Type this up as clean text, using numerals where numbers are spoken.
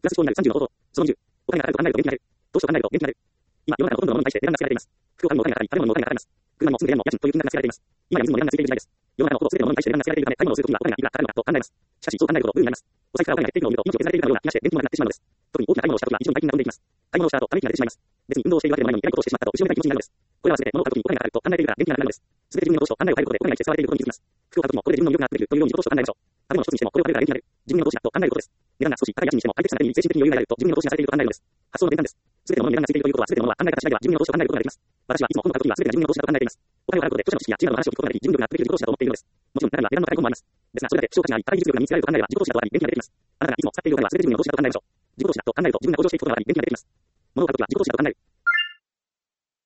プラス思考になる30の方法。その20。お金があると考えると元気になる。どうしよう考えると元気になる。今、世の中のほとんどのものに対して値段がつけられています。服を買うのもお金がかかり、食べ物もお金がかかります。車も住む部屋も家賃という金額がつけられています。今や水も値段がついている時代です。世の中のほぼ全てのものに対して値段がつけられているため、買い物をするときはお金がいくらかかるのかと考えます。しかし、そう考えるとブームになります。お財布からお金が減っていくのを見ると、命を削られているかのような気がして電気もなくなってしまうのです。特に大きな買い物をしたときは一度に大金が飛んでいきます。買い物をした後、ため息が出てしまいます。別に運動をしているわけでもないのに、やりことをしてしまったと後ろめたい気持ちになるのです。これらはすべて物を買うときにお金がかかると考えているから元気がなくなるのです。すべて自分の投資と考えを変えることでお金が一切使われていることに気づきます。服を買うときもこれで自分の魅力がアップできるというように自己投資を考えましょう。食べ物一つにしてもこれを買えるから元気になる。自分の投資だと考えることです。値段が少し高い家賃にしても快適さのために精神的に余裕が得られると自分の投資がされていると考えるのです。発想の転換です。すべてのものに値段がついているということは、すべてのものは考え方次第では自分の投資を考えることができます。私はいつも本を買うときはすべてが自分の投資だと考えています。お金を払うことで著者の知識や知名度の話を聞くことができ、自分力がアップできる自己投資だと思っているのです。もちろん、中には値段の高い本もあります。ですが、それだけ希少価値があり、高い技術力が身につけられると考えれば自己投資だとあり、元気が出てきます。あなたがいつも使っているお金はすべて自分の投資だと考えましょう。自己投資だと考えると自分が向上していくことがあり、元気が出てきます。物を買うときは自己投資だと考える。